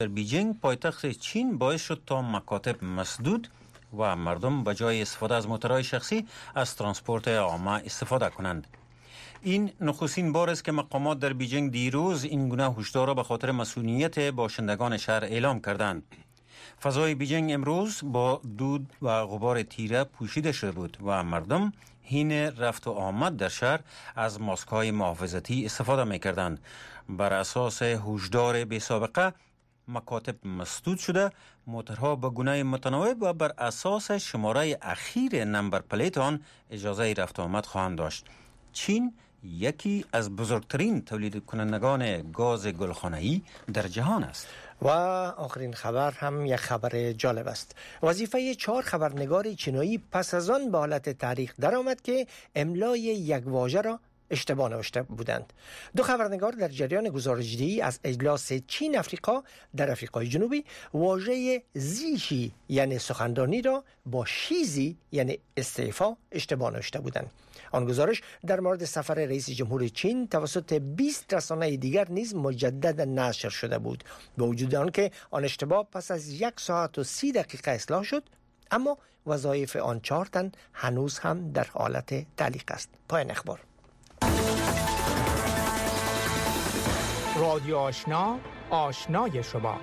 در بیجینگ پایتخت چین باعث شد تا مکاتب مسدود و مردم به جای استفاده از موتورهای شخصی از ترانسپورت عامه استفاده کنند. این نخستین بار است که مقامات در بیجینگ دیروز این گونه هشدار را به خاطر مسئولیت باشندگان شهر اعلام کردند. فضای بیجینگ امروز با دود و غبار تیره پوشیده شده بود و مردم حین رفت و آمد در شهر از ماسک‌های محافظتی استفاده می‌کردند. بر اساس هشدار بی سابقه مکاتب مسدود شده، موتورها به گونه متنوع و بر اساس شماره اخیر نمبر پلیت آن اجازه رفت و آمد خواهند داشت. چین یکی از بزرگترین تولید کنندگان گاز گلخانه‌ای در جهان است. و آخرین خبر هم یک خبر جالب است. وظیفه 4 خبرنگار چینایی پس از آن به حالت تاریخ درآمد که املای یک واژه را اشتباه نوشته بودند. 2 خبرنگار در جریان گزارش‌دهی از اجلاس چین افریقا در آفریقای جنوبی واژه زیشی یعنی سخنرانی را با شیزی یعنی استعفا اشتباه نوشته بودند. آن گزارش در مورد سفر رئیس جمهور چین توسط 20 رسانه دیگر نیز مجدد نشر شده بود. با وجود آنکه آن اشتباه پس از 1 ساعت و 30 دقیقه اصلاح شد، اما وظایف آن 4 تن هنوز هم در حالت تعلیق است. پایان اخبار. رادیو آشنا، آشنای شما.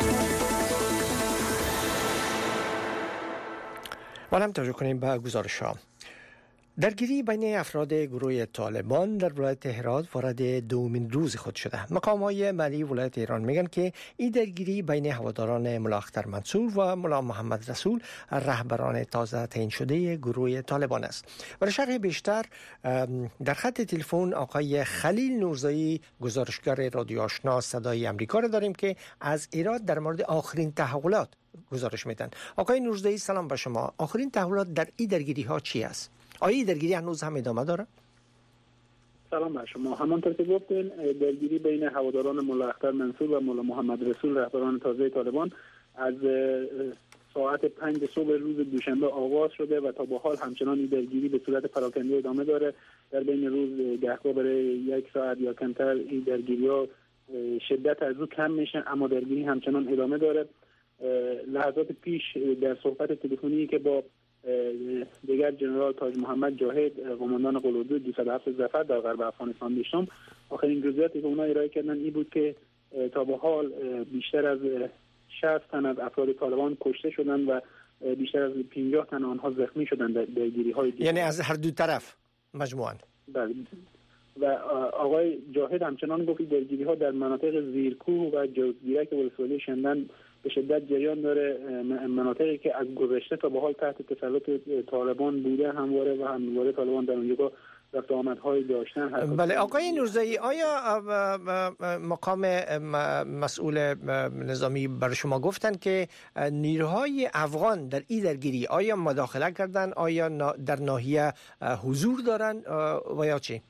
ما توجه کنیم به گزارش‌ها. درگیری بین افراد گروه طالبان در ولایت هرات وارد دومین روز خود شده. مقام‌های ملی ولایت ایران میگن که این درگیری بین هواداران ملا اختر منصور و ملا محمد رسول رهبران تازه تعیین شده گروه طالبان است. برای شرح بیشتر در خط تلفن آقای خلیل نورزایی گزارشگر رادیو آشنا صدای امریکا را داریم که از ایران در مورد آخرین تحولات گزارش میدن. آقای نورزایی سلام به شما. آخرین تحولات در این درگیری ها چی است؟ آیا درگیری هنوز هم ادامه داره؟ سلام بر شما. همانطور که گفتین درگیری بین هواداران ملا اختر منصور و ملا محمد رسول رهبران تازه طالبان از ساعت 5 صبح روز دوشنبه آغاز شده و تا به حال همچنان این درگیری به صورت پراکنده ادامه داره. در بین روز گهگاه برای 1 ساعت یا کمتر این درگیری‌ها شدت از او کم میشه، اما درگیری همچنان ادامه داره. لحظات پیش در صحبت تلفنی که با دیگر جنرال تاج محمد جاهد قماندان قلعه‌دو 207 ظفر در غرب افغانستان داشتم، آخرین جزئیاتی که اونا ارائه کردن این بود که تا به حال بیشتر از 60 تن از افراد طالبان کشته شدن و بیشتر از 50 تن آنها زخمی شدن در درگیری‌های دیگر، یعنی از هر دو طرف مجموعاً. بله. و آقای جاهد همچنان گفت درگیری‌ها در مناطق زیرکوه و جوزگیرک ولسوالی شندن به شدت جریان داره. مناطقی که از گذشته تا به حال تحت تسلط طالبان بوده همواره و همواره طالبان در اونجا رفت و آمدهای داشتن. بله آقای نورزایی، آیا مقام مسئول نظامی برای شما گفتن که نیروهای افغان در این درگیری آیا مداخله کردن، آیا در ناحیه حضور دارن و یا چی؟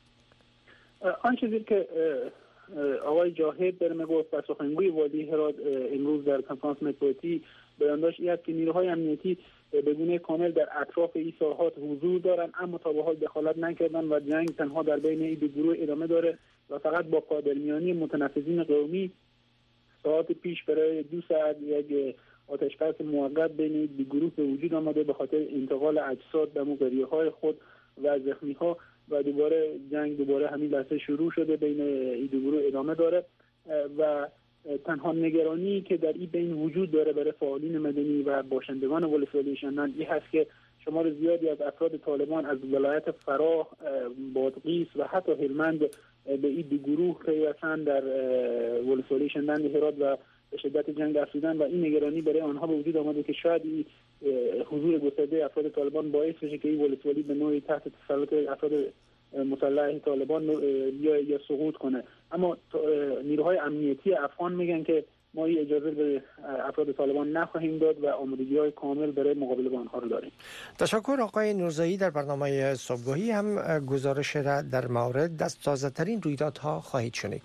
آن چیزی که آقای جاهد در میگفت و سخنگوی وادی هرات امروز در کنفرانس مطبوعاتی بیان داشت این است که نیروهای امنیتی به گونه کامل در اطراف این ساحات حضور دارند، اما تا به حال دخالت نکردن و جنگ تنها در بین این دو گروه ادامه داره و فقط با قادرمیانی متنفذین قومی ساعت پیش برای 2 ساعت یک آتش‌بس موقت بین این دو گروه به وجود آمده به خاطر انتقال اجساد به مقریهای خود و زخمی‌ها و دوباره همین لحظه شروع شده بین این دو گروه ادامه داره و تنها نگرانی که در این بین وجود داره برای فعالین مدنی و باشندگان ولسوالی شندن این هست که شمار زیادی از افراد طالبان از ولایت فراه، بادغیس و حتی هلمند به این دو گروه پیوستن در ولسوالی شندن هرات و به شدت جنگ افزودن و این نگرانی برای آنها به وجود آمده که شاید این حضور گسترده افراد طالبان باعث بشه که این ولسوالی به نوعی تحت تسلط افراد مسلح طالبان یا سقوط کنه. اما نیروهای امنیتی افغان میگن که ما این اجازه به افراد طالبان نخواهیم داد و آمادگی‌های کامل برای مقابله با آنها رو داریم. تشکر آقای نورزایی. در برنامه صبحگاهی هم گزارش را در مورد از تازه‌ترین رویدادها خواهید شنید.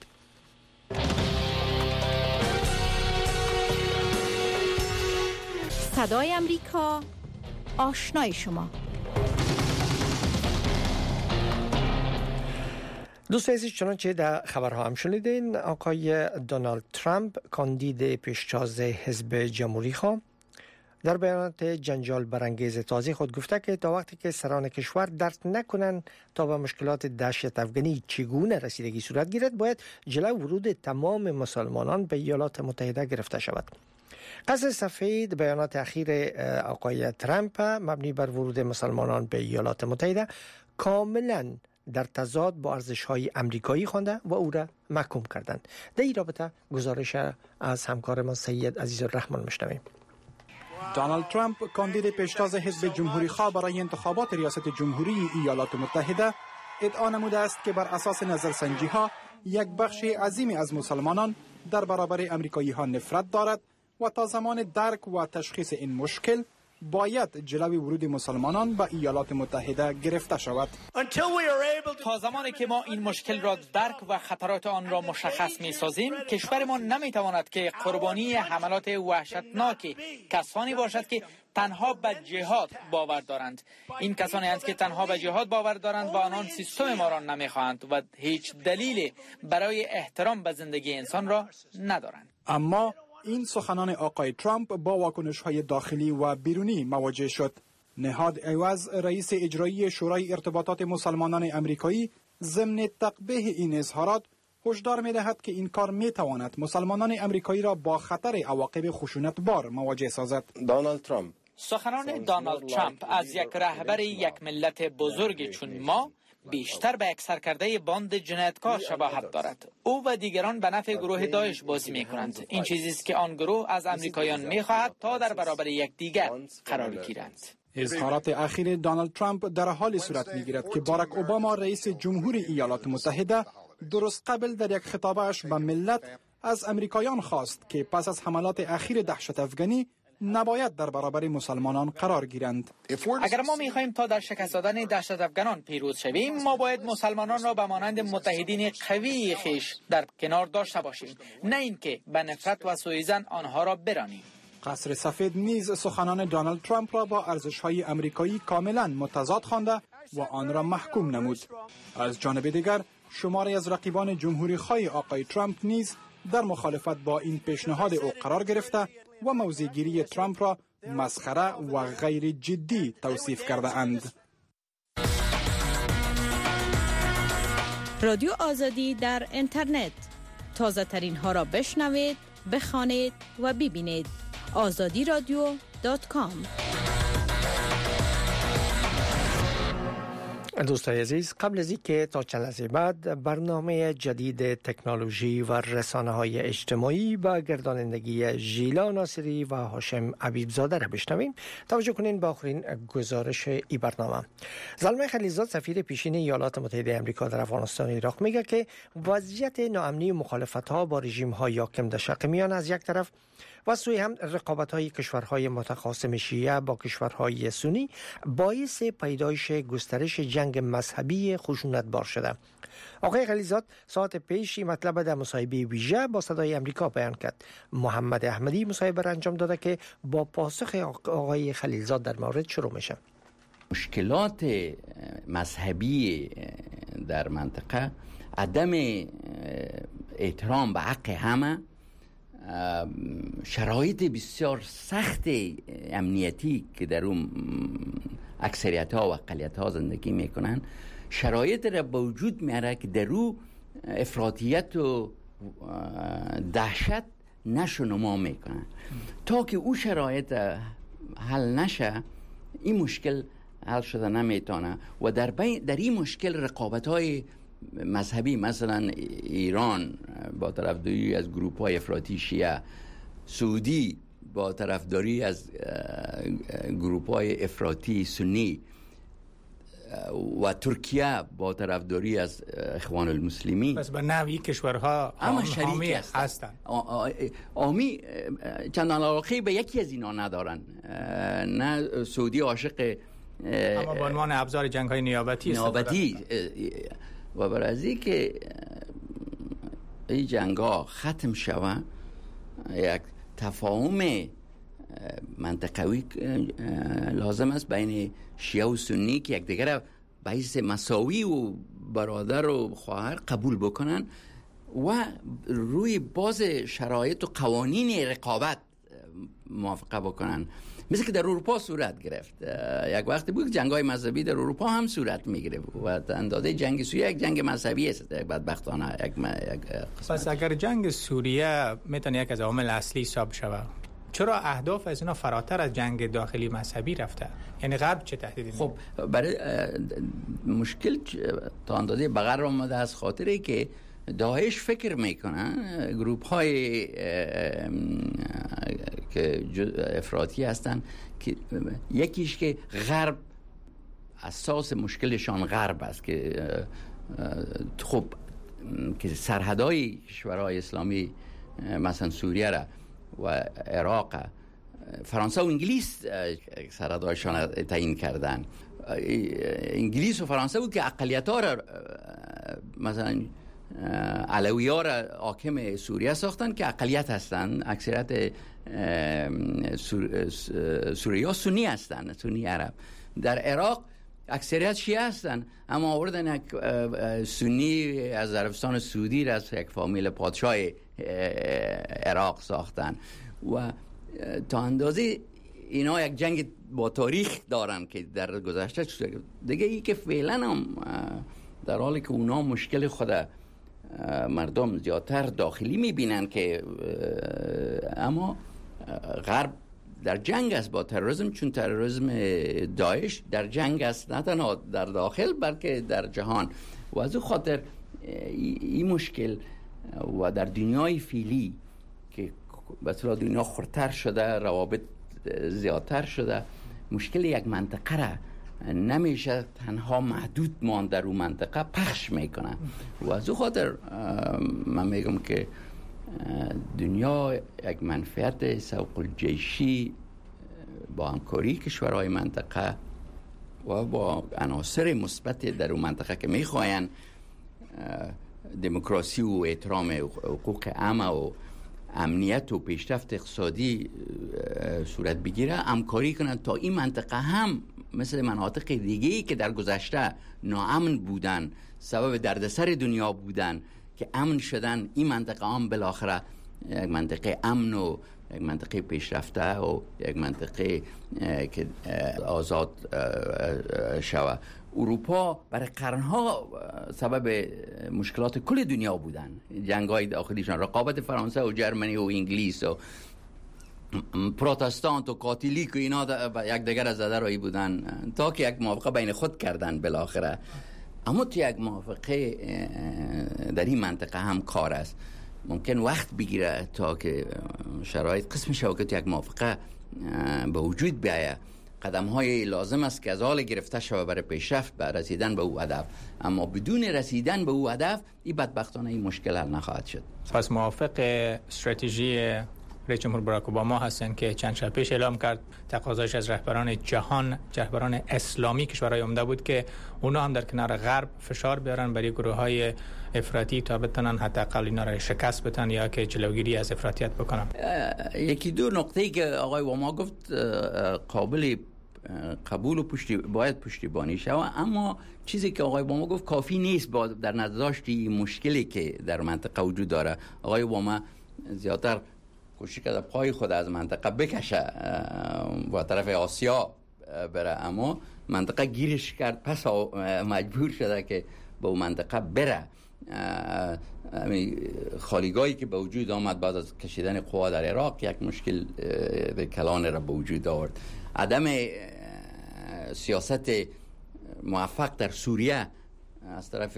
صدای امریکا، آشنای شما. دوستان عزیز، چنانچه در خبرها هم شنیدین، آقای دونالد ترامپ کاندید پیشتاز حزب جمهوری خواه در بیانات جنجال برانگیز تازه خود گفته که تا وقتی که سران کشور درک نکنند تا به مشکلات دهشت افغانی چگونه رسیدگی صورت گیرد، باید جلو ورود تمام مسلمانان به ایالات متحده گرفته شود. قصر سفید بیانات اخیر آقای ترامپ مبنی بر ورود مسلمانان به ایالات متحده کاملا در تضاد با ارزش‌های امریکایی خوانده و او را محکوم کردند. در این رابطه گزارش از همکارمان سید عزیز الرحمن میشنویم. دونالد ترامپ کاندید پیشتاز حزب جمهوری خواه برای انتخابات ریاست جمهوری ایالات متحده ادعا نموده است که بر اساس نظرسنجی ها یک بخش عظیمی از مسلمانان در برابر امریکایی ها نفرت دارد و تا زمان درک و تشخیص این مشکل باید جلوی ورود مسلمانان به ایالات متحده گرفته شود. تا زمانی که ما این مشکل را درک و خطرات آن را مشخص می سازیم، کشورمان نمی تواند که قربانی حملات وحشتناک کسانی باشد که تنها به جهاد باور دارند. این کسانی هستند که تنها به جهاد باور دارند و آنان سیستم ما را نمی خواهند و هیچ دلیلی برای احترام به زندگی انسان را ندارند. اما این سخنان آقای ترامپ با واکنش‌های داخلی و بیرونی مواجه شد. نهاد عوض، رئیس اجرایی شورای ارتباطات مسلمانان امریکایی، ضمن تقبیح این اظهارات هشدار می‌دهد که این کار می‌تواند مسلمانان امریکایی را با خطر عواقب خشونت‌بار مواجه سازد. دونالد ترامپ سخنان دونالد ترامپ از یک رهبر یک ملت بزرگ چون ما بیشتر به یک سرکرده باند جنایتکار شباهت دارد. او و دیگران به نفع گروه داعش بازی می کنند. این چیزی است که آن گروه از امریکایان می خواهد تا در برابر یکدیگر قرار گیرند. اظهارات اخیر دونالد ترامپ در حال صورت می گیرد که باراک اوباما رئیس جمهوری ایالات متحده درست قبل در یک خطابش به ملت از امریکایان خواست که پس از حملات اخیر دهشت افغانی نباید در برابر مسلمانان قرار گیرند. اگر ما می‌خواهیم تا در شکست دادن دهشت افغانان پیروز شویم، ما باید مسلمانان را به مانند متحدین قوی خویش در کنار داشته باشیم، نه اینکه به نفرت و سوءظن آنها را برانیم. قصر سفید نیز سخنان دونالد ترامپ را با ارزش‌های امریکایی کاملا متضاد خوانده و آن را محکوم نمود. از جانب دیگر شماری از رقیبان جمهوری خواه آقای ترامپ نیز در مخالفت با این پیشنهاد او قرار گرفته و موضع‌گیری ترامپ را مسخره و غیر جدی توصیف کرده اند. رادیو آزادی در اینترنت، تازه ترین ها را بشنوید، بخوانید و ببینید. azadiradio.com. دوستان عزیز، قبل از اینکه تا چند لحظه بعد برنامه جدید تکنولوژی و رسانه‌های اجتماعی با گردانندگی ژیلا ناصری و هاشم حبیبزاده را بشنویم، توجه کنین به آخرین گزارش این برنامه. زلمه خلیلزاد، سفیر پیشین ایالات متحده آمریکا در افغانستان و عراق، میگه که وضعیت ناامنی و مخالفت‌ها با رژیم‌های حاکم در شرق میانه از یک طرف و سوی هم رقابت‌های کشورهای متخاصم شیعه با کشورهای سنی باعث پیدایش گسترش جنگ مذهبی خشونتبار شده. آقای خلیلزاد ساعت پیش این مطلب در مصاحبه ویژه با صدای آمریکا بیان کرد. محمد احمدی مصاحبه را انجام داده که با پاسخ آقای خلیلزاد در مورد شروع میشه. مشکلات مذهبی در منطقه، عدم احترام به حق همه، شرایط بسیار سخت امنیتی که در اون اکثریت ها و اقلیت ها زندگی میکنن، شرایط را به وجود میاره که در او افراطیت و دهشت نشونما میکنن. تا که او شرایط حل نشه، این مشکل حل شده نمیتونه و در این مشکل رقابت های مذهبی، مثلا ایران با طرفداری از گروپ های افراطی شیعه، سعودی با طرفداری از گروپ های افراطی سنی و ترکیه با طرفداری از اخوان المسلمین، پس به نوعی کشورها حامی هستند. حامی چندان علاقه به یکی از اینا ندارن. نه سعودی عاشق، اما به عنوان ابزار جنگ های نیابتی و برای از این که این جنگ ها ختم شوه، یک تفاهم منطقوی لازم است بین شیعه و سنی که یک دیگر باعث مساوی و برادر و خواهر قبول بکنن و روی باز شرایط و قوانین رقابت موافقه بکنن، مثل که در اروپا صورت گرفت. یک وقتی بود جنگ‌های مذهبی در اروپا هم صورت میگیره و اندازه جنگ سوریه یک جنگ مذهبی است بدبختانه. پس اگر جنگ سوریه میتونه یک از عوامل اصلی حساب شود، چرا اهداف از اینا فراتر از جنگ داخلی مذهبی رفته؟ یعنی غرب چه تهدیدی؟ خب برای مشکل تا اندازه به غرب آمده از خاطری که داعش فکر میکنن گروپ های که افراطی هستن که یکیش که غرب اساس مشکلشان غرب است که خب که سرحدهای کشورهای اسلامی مثلا سوریه را و عراق فرانسه و انگلیس سرحدهایشان تعیین کردن. انگلیس و فرانسه بود که اقلیت‌ها را مثلا علوی‌ها را حاکم سوریه ساختن که اقلیت هستن. اکثریت سوریه سنی هستن، سنی عرب. در عراق اکثریت شیعه هستن، اما آوردن یک سنی از عربستان سعودی را از یک فامیل پادشاه عراق ساختن و تا اندازه اینا یک جنگ با تاریخ دارن که در گذشته شده. دیگه ای که فعلا هم در حالی که اونا مشکل خود مردم زیادتر داخلی میبینن که اما غرب در جنگ است با تروریسم، چون تروریسم داعش در جنگ است نه تنها در داخل بلکه در جهان و از او خاطر این مشکل و در دنیای فعلی که بسیار دنیا خردتر شده، روابط زیادتر شده، مشکل یک منطقه را نمیشه تنها محدود ماند در اون منطقه پخش میکنن و از او خاطر من میگم که دنیا یک منفعت سوق الجیشی با همکاری کشورهای منطقه و با عناصر مثبت در اون منطقه که میخواین دموکراسی و احترام حقوق عامه و امنیت و پیشرفت اقتصادی صورت بگیره، همکاری کنند تا این منطقه هم مثل مناطق دیگه‌ای که در گذشته ناامن بودن، سبب دردسر دنیا بودن که امن شدن، این منطقه هم بالاخره یک منطقه امن و یک منطقه پیشرفته و یک منطقه که آزاد شود. اروپا برای قرنها سبب مشکلات کل دنیا بودن، جنگ‌های داخلیشان، رقابت فرانسه و جرمنی و انگلیس و پروتستانت و کاتولیک و اینا یک دیگر از زده بودن تا که یک موافقه بین خود کردن بالاخره. اما تو یک موافقه در این منطقه هم کار است، ممکن وقت بگیره تا که شرایط قسم شد که یک موافقه به وجود بیاید. قدم های لازم است که از حال گرفته شود برای پیشرفت به رسیدن به او هدف، اما بدون رسیدن به او هدف این بدبختانه این مشکل حل نخواهد شد. پس موافق استراتژی رئیس جمهور باراک اوباما هستن که چند شب پیش اعلام کرد تقاضایش از رهبران جهان، رهبران اسلامی کشورهای عمده بود که اونا هم در کنار غرب فشار بیارن برای گروه‌های افراطی تا بتونن حداقل اینا را شکست بدن یا که جلوگیری از افراطیت بکنن. یکی دو نقطه‌ای که آقای اوباما گفت قابل قبول و باید پشتیبانی شود، اما چیزی که آقای اوباما گفت کافی نیست در نظر داشت مشکلی که در منطقه وجود داره. آقای اوباما زیادتر کوشش کرده پای خود از منطقه بکشه با طرف آسیا بره، اما منطقه گیرش کرد، پس مجبور شده که با منطقه بره. خالیگاهی که به وجود آمد بعد از کشیدن قوا در عراق یک مشکل کلان را به وجود آورد. عدم سیاست موفق در سوریه از طرف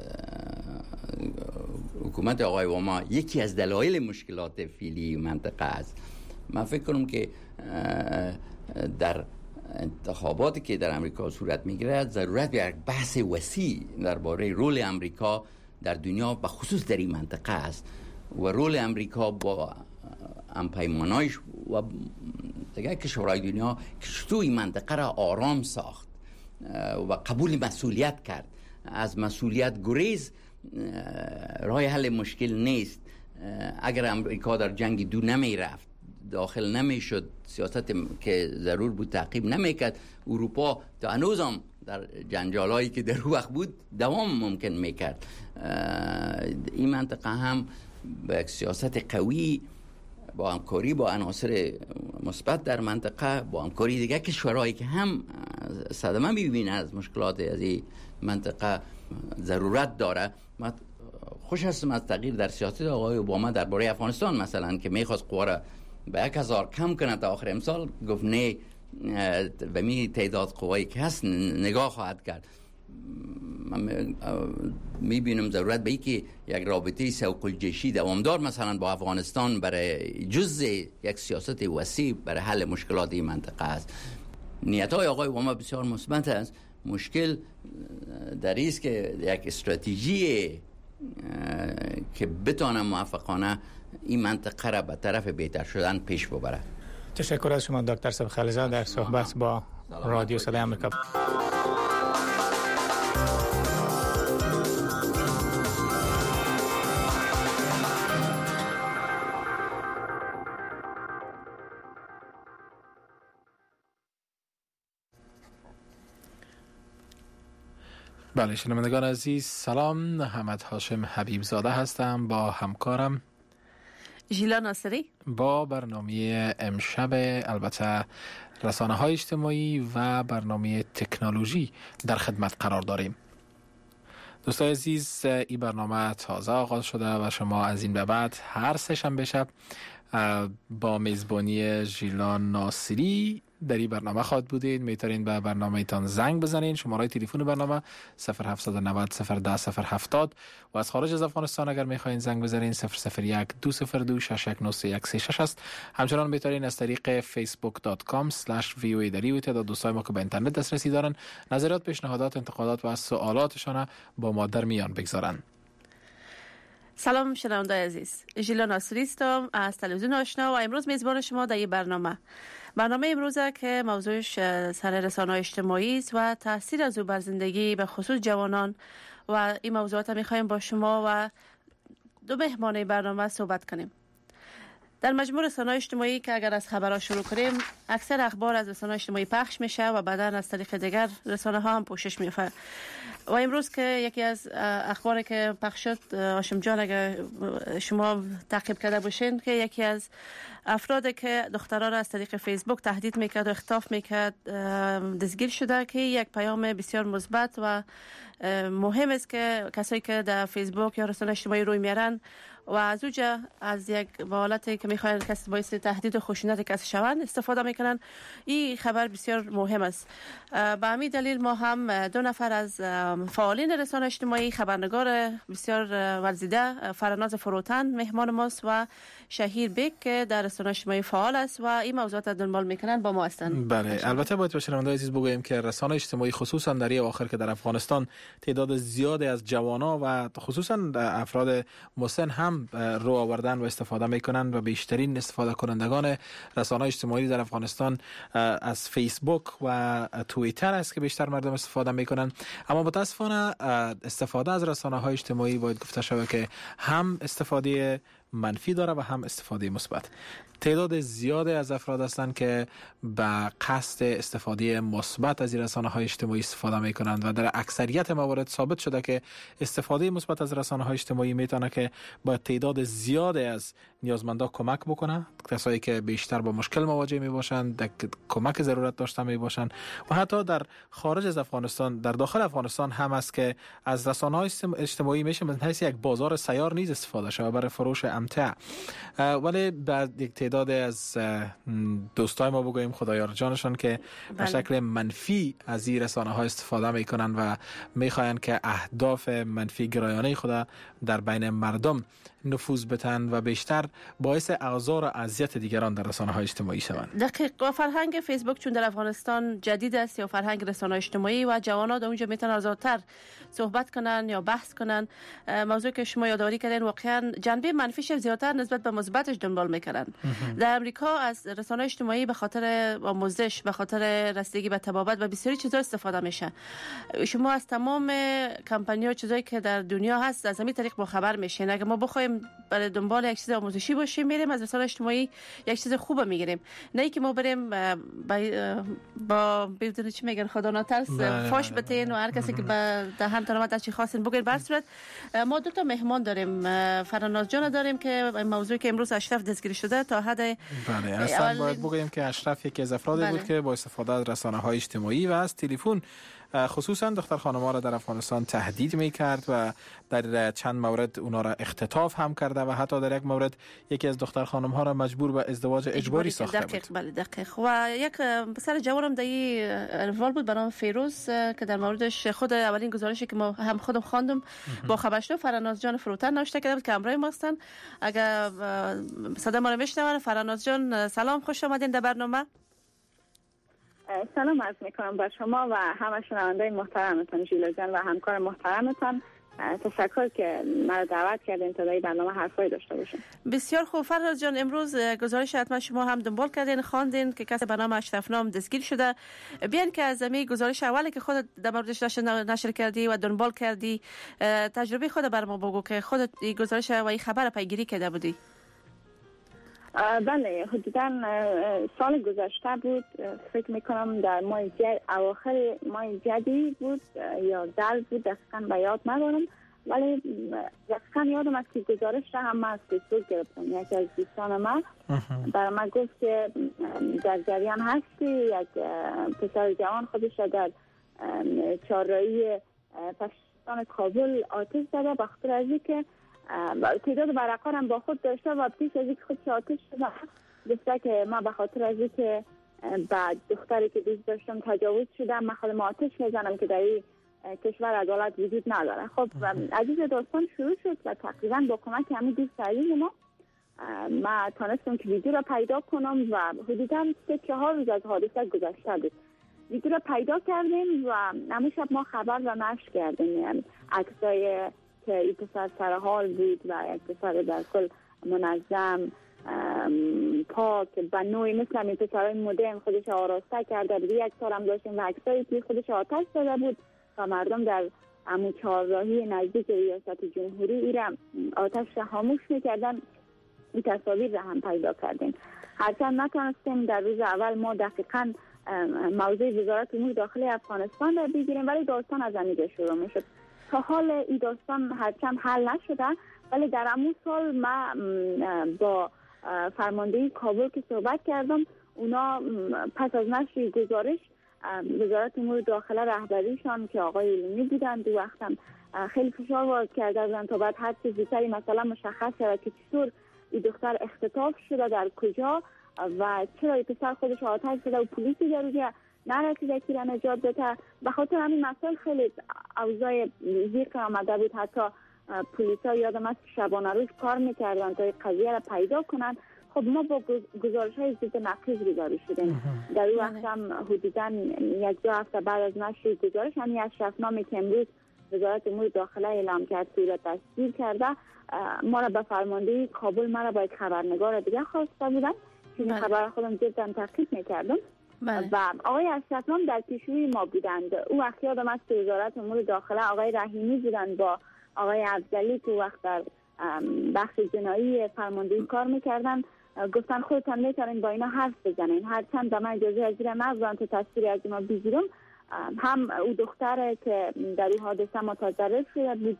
حکومت آقای اوباما یکی از دلایل مشکلات فعلی منطقه است. من فکر کنم که در انتخاباتی که در امریکا صورت میگیرد ضرورت به یک بحث وسیع درباره رول امریکا در دنیا و خصوص در این منطقه است و رول امریکا با همپیمانایش و دیگر کشورهای دنیا که چطور این منطقه را آرام ساخت و قبول مسئولیت کرد. از مسئولیت گریز راه حل مشکل نیست. اگر امریکا در جنگ دو نمی رفت، داخل نمی شد، سیاست که ضرور بود تعقیب نمی کرد، اروپا تا هنوز هم در جنجالایی که در وقت بود دوام ممکن میکرد. این منطقه هم با یک سیاست قوی، با همکاری با عناصر مثبت در منطقه، با همکاری دیگه کشورهایی که هم صدمه می‌بینه از مشکلات از این منطقه ضرورت داره. من خوش هستم از تغییر در سیاست آقای اوباما درباره افغانستان مثلا که میخواست قوا را به 1000 کم کنه تا آخر امسال، گفت نه به می تعداد قوایی که هست نگاه خواهد کرد. من میبینم ضرورت به که یک رابطه سوق الجیشی دوامدار مثلا با افغانستان برای جزء یک سیاست وسیع برای حل مشکلات این منطقه است. نیت‌های آقای اوباما بسیار مثبت است. مشکل در این است که یک استراتژی که بتونه موفقانه این منطقه را به طرف بهتر شدن پیش ببره. تشکر از شما دکتر صبح خلیزاده در صحبت با رادیو صدای آمریکا. بله شنوندگان عزیز سلام، حمد هاشم حبیب زاده هستم با همکارم ژیلا ناصری با برنامه امشب البته رسانه‌های اجتماعی و برنامه تکنولوژی در خدمت قرار داریم. دوستان عزیز این برنامه تازه آغاز شده و شما از این به بعد هر سه شنبه شب با میزبانی ژیلا ناصری در این برنامه خواهد بودید. میتونید به برنامه ایتان زنگ بزنید. شماره تلفن برنامه 0790 010 070 و از خارج از افغانستان اگر میخواین زنگ بزنید 001 202 619 است. همچنان میتونید از طریق facebook.com/voa دری تعداد دوستای ما که به اینترنت دسترسی دارن نظریات، پیشنهادات، انتقادات و سوالاتشان با ما در میان بگذارن. سلام شنونده عزیز، ژیلا ناصری هستم از تلویزیون آشنا و امروز میزبان شما در این برنامه امروز که موضوعش سر رسانه‌های اجتماعی است و تاثیر از او بر زندگی به خصوص جوانان و این موضوعات میخوایم با شما و دو مهمان برنامه صحبت کنیم. در مجموع رسانه‌های اجتماعی که اگر از خبرها شروع کنیم اکثر اخبار از رسانه‌های اجتماعی پخش میشه و بعداً از طریق دیگر رسانه‌ها هم پوشش می‌یافته. و امروز که یکی از اخباری که پخش شد، هاشم جان اگر شما تعقیب کرده باشین، که یکی از افرادی که دخترها را از طریق فیسبوک تهدید میکرد و اختطاف میکرد دستگیر شده، که یک پیام بسیار مثبت و مهم است که کسایی که در فیسبوک یا رسانه اجتماعی روی میارن و از اوجه از یک حالتی که میخواین کسی باعث تهدید و خشونت کسی شوند استفاده میکنن. این خبر بسیار مهم است. به همین دلیل ما هم دو نفر از فعالین رسانه اجتماعی، خبرنگار بسیار ورزیده فرناز فروتن مهمان ماست و شهیر بیگ که در رسانه اجتماعی فعال است و این موضوعات را دنبال میکنن با ما هستند. بله، البته باید به شنوندگان عزیز بگوییم که رسانه اجتماعی خصوصا در این اواخر که در افغانستان تعداد زیادی از جوانان و خصوصا افراد مسن هم رو آوردن و استفاده میکنن و بیشترین استفاده کنندگان رسانه اجتماعی در افغانستان از فیسبوک و توییتر است که بیشتر مردم استفاده میکنن. اما متاسفانه استفاده از رسانه های اجتماعی باید گفته شود که هم استفاده منفی داره و هم استفاده مثبت. تعداد زیادی از افراد هستند که به قصد استفاده مثبت از رسانه‌های اجتماعی استفاده می‌کنند و در اکثریت موارد ثابت شده که استفاده مثبت از رسانه‌های اجتماعی میتونه که با تعداد زیادی از نیازمندان کمک بکنه، کسایی که بیشتر با مشکل مواجه میباشند، کمک ضرورت داشته میباشند و حتی در خارج از افغانستان، در داخل افغانستان هم است که از رسانه‌های اجتماعی میشه مثل حیث یک بازار سیار نیز استفاده شده برای فروش امتع. ولی بعد یک تعداد از دوستای ما بگوییم خدایار جانشان که به شکل منفی از این رسانه‌ها استفاده میکنن و میخواین که اهداف منفی گرایانه خود در بین مردم نفوذ بتن و بیشتر باعث آزار و اذیت دیگران در رسانه‌های اجتماعی شوند. دقیق. و فرهنگ فیسبوک چون در افغانستان جدید است یا فرهنگ رسانه‌های اجتماعی و جوانان اونجا میتونن آزادتر صحبت کنن یا بحث کنن. موضوع که شما یادآوری کردین واقعا جنبه منفیش زیادتر نسبت به مثبتش دنبال میکنن. در امریکا از رسانه‌های اجتماعی به خاطر آموزش، به خاطر رسیدگی به طبابت و بسیاری چیزا استفاده میشه. شما از تمام کمپانی‌ها چیزایی که در دنیا هست از همین طریق با خبر میشین. اگه ما بخوایم بریم برای دنبال یک چیز آموزشی باشیم، میریم از رسانه اجتماعی یک چیز خوب میگیریم، نه اینکه ما بریم با بدون چی میگن خدا نترس فاش بتین و هر کسی که به دهن ترامت از چی خواستین بگین. بر صورت ما دو تا مهمان داریم، فراناز جان داریم که موضوعی که امروز اشرف دستگیر شده تا حد بله اصلا باید بگیم که اشرف یکی از افرادی بود که با استفاده از رسانه‌های اجتماعی و از تلفن خصوصا دختر خانم‌ها را در افغانستان تهدید می‌کرد و در چند مورد اونا را اختطاف هم کرده و حتی در یک مورد یکی از دختر خانم‌ها را مجبور به ازدواج اجباری ساخته بود. بله دقیق. و یک پسر جوانم در احوال بود به نام فیروز که در موردش خود اولین گزارشی که ما هم خودم خواندم با خبرشنو فراناز جان فروتن نوشته کرده بود که همراه ما هستن. اگر صدا ما رو میشنون، فراناز جان سلام، خوش آمدین در برنامه. سلام عرض میکنم بر شما و همه شنوندای محترمتان ژیلا جان و همکار محترمتان. تشکر که مرا دعوت کردین تا در برنامه حرفای داشته باشیم. بسیار خوب فراناز جان، امروز گزارش حتما شما هم دنبال کردین، خواندین که کسی به نام اشرف نام دستگیر شده. بیان که از می گزارش اولی که خودت در موردش نشر کردی و دنبال کردی، تجربه خود بر ما بگو که خودت این گزارش و این خبر پیگیری کرده بودی. بله حدوداً سال گذشته بود، فکر میکنم در اواخر ماه جدی بود یا دل بود، دقیقاً به یاد ندارم، ولی دقیقاً یادم است که گزارش را هم از فیسبوک گرفتم. یکی از دوستان ما برای من گفت که در جریان هستی، یک پسر جوان خودش را در چهارراهی پشتان کابل آتش زده به خاطر از اینکه تعداد ورقا هم با خود داشته و پیش از اینکه خودش آتش شده گفته که من به خاطر از اینکه بعد دختری که دوست داشتم تجاوز شدم، من خودم آتش میزنم که در این کشور عدالت وجود نداره. خب عزیز داستان شروع شد و تقریبا با کمک همین دوست عزیز ما تانستم که ویدیو را پیدا کنم و حدودا 3-4 روز از حادثه گذشته بود. ویدیو را پیدا کردیم و همون شب ما خبر را نشر کردیم، یعنی عکسای که این پسر سرحال بود و یک پسر در کل منظم پاک و نوعی مثل این پسرهای مدرن خودش آراسته کرده بود. یک سال هم داشتیم و عکسایی که خودش آتش زده بود و مردم در همون چهارراهی نزدیک ریاست جمهوری ایران آتش را خاموش میکردن. این تصاویر را هم پیدا کردیم. هرچند نتونستیم در روز اول ما دقیقاً موضوع وزارت امور داخلی افغانستان را بگیریم، ولی داستان از اینجا شروع میشد. تا حال این داستان هرچند حل نشده، ولی در همون سال ما با فرماندهی کابل که صحبت کردم، اونا پس از نشر گزارش وزارت امور داخله رهبریشان که آقای علمی بودند دو وقت هم خیلی فشار وارد کرده بودند تا بعد هر چیز زودتری مثلا مشخص شد که چطور این دختر اختطاف شده، در کجا و چرا این پسر خودش آتش زده و پلیسی در اونجا نرسیده که را نجات بده. به خاطر همین مسائل خیلی اوضاع زیر آمده بود. حتی پلیسا یادم است شبانه روز کار میکردن تا این قضیه را پیدا کنن. خب ما با گزارش های ضد نقیض روبرو شدیم. در اون وقت هم حدوداً 1-2 هفته بعد از نشر گزارش همین اشرفنامه که امروز وزارت امور داخله اعلام کرد صورت دستگیر کرده، ما را به فرماندهی کابل ما را با یک خبرنگار دیگه خواسته بودن که این خبر خودم جدا تعقیب میکردم. و آقای اشرفنام در پیشروی ما بودند. او وقت یادم است که وزارت امور داخله آقای رحیمی بودند با آقای افضلی که وقت در بخش جنایی فرماندهی کار میکردن، گفتن خودتان میتونین با اینا حرف بزنین. هرچند به من اجازه از این نذاشتن که تصویری از ما بگیرم. هم او دختره که در این حادثه متضرر شده بود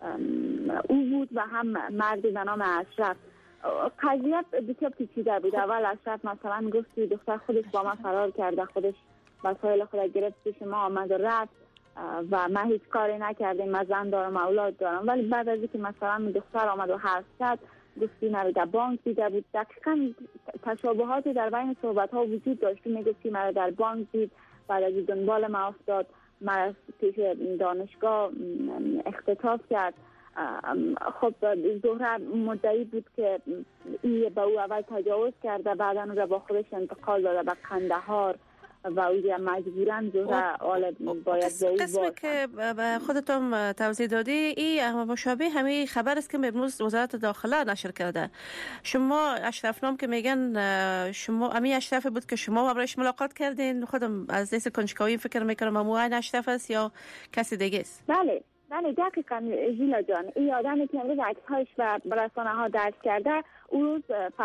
او بود و هم مردی به نام اشرف. قضیه بسیار پیچیده بود. اول اشرف مثلا گفت دختر خودش با من فرار کرده، خودش وسایل خود گرفت پیش ما آمد و رفت و من هیچ کاری نکردم، من زن دارم اولاد دارم. ولی بعد از اینکه مثلا دختر آمد و حرف زد گفتی مرا در بانک دیده بود. دقیقاً تشابهاتی در بین صحبت ها وجود داشت. میگفتی مرا در بانک دید، بعد از دنبال ما افتاد، مرا پیش دانشگاه اختطاف کرد. خب زهره مدعی بود که این به او اول تجاوز کرده، بعدا او را با خودش انتقال داده به قندهار و او را مجبوراً زهره باید با او قسمی که خودتون توضیح دادی این مشابه همه خبر است که امروز وزارت داخله نشر کرده. شما اشرفنام که میگن شما امی اشرف بود که شما برایش ملاقات کردین؟ خودم از لیست کنجکاوی فکر میکنم همون اشرف است یا کسی دیگه است؟ بله بله دقیقاً ژیلا جان، این آدمی که امروز عکس‌هایش و رسانه ها درج کرده اون روز